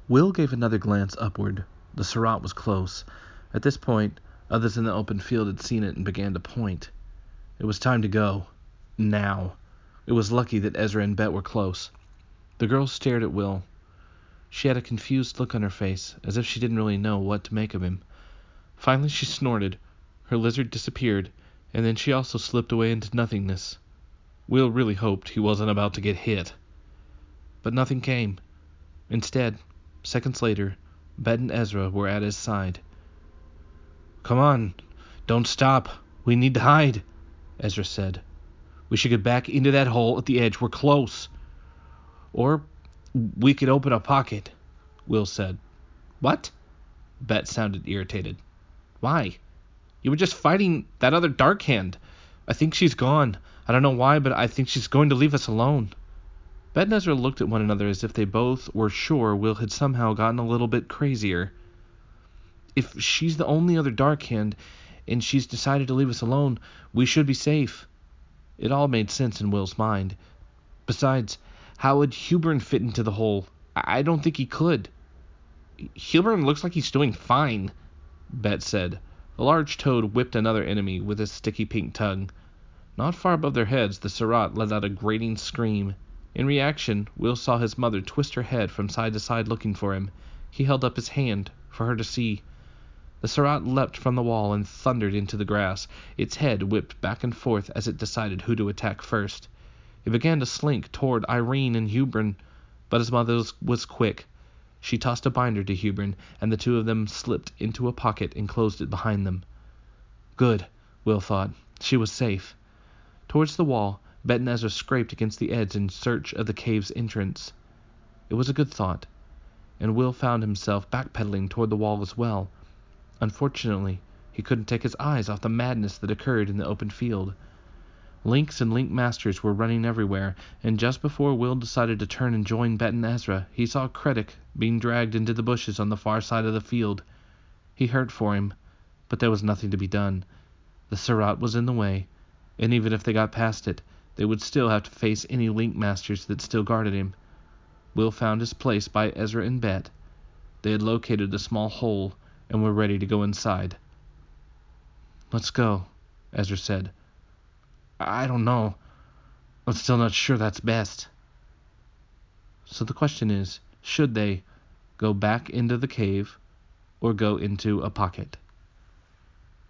Will gave another glance upward. The Surratt was close. At this point, others in the open field had seen it and began to point. It was time to go. Now. It was lucky that Ezra and Bet were close. The girl stared at Will. She had a confused look on her face, as if she didn't really know what to make of him. Finally she snorted. Her lizard disappeared, and then she also slipped away into nothingness. Will really hoped he wasn't about to get hit. But nothing came. Instead, seconds later, Bet and Ezra were at his side. "Come on, don't stop. We need to hide," Ezra said. "We should get back into that hole at the edge. We're close. Or we could open a pocket," Will said. "What?" Bet sounded irritated. "Why? You were just fighting that other Dark Hand. I think she's gone. I don't know why, but I think she's going to leave us alone." Bet and Ezra looked at one another as if they both were sure Will had somehow gotten a little bit crazier. "If she's the only other Dark Hand, and she's decided to leave us alone, we should be safe." It all made sense in Will's mind. Besides, how would Hubern fit into the hole? I don't think he could. "Hubern looks like he's doing fine," Bet said. A large toad whipped another enemy with his sticky pink tongue. Not far above their heads, the Surratt let out a grating scream. In reaction, Will saw his mother twist her head from side to side looking for him. He held up his hand for her to see. The Surratt leapt from the wall and thundered into the grass. Its head whipped back and forth as it decided who to attack first. It began to slink toward Irene and Hubern, but his mother was quick. She tossed a binder to Hubern, and the two of them slipped into a pocket and closed it behind them. Good, Will thought. She was safe. Towards the wall, Bet and Ezra scraped against the edge in search of the cave's entrance. It was a good thought, and Will found himself backpedaling toward the wall as well. Unfortunately, he couldn't take his eyes off the madness that occurred in the open field. Lynx and Link Masters were running everywhere, and just before Will decided to turn and join Bet and Ezra, he saw Krennic being dragged into the bushes on the far side of the field. He hurt for him, but there was nothing to be done. The Surratt was in the way, and even if they got past it, they would still have to face any Link Masters that still guarded him. Will found his place by Ezra and Bet. They had located a small hole and were ready to go inside. "Let's go," Ezra said. "I don't know. I'm still not sure that's best." So the question is, should they go back into the cave or go into a pocket?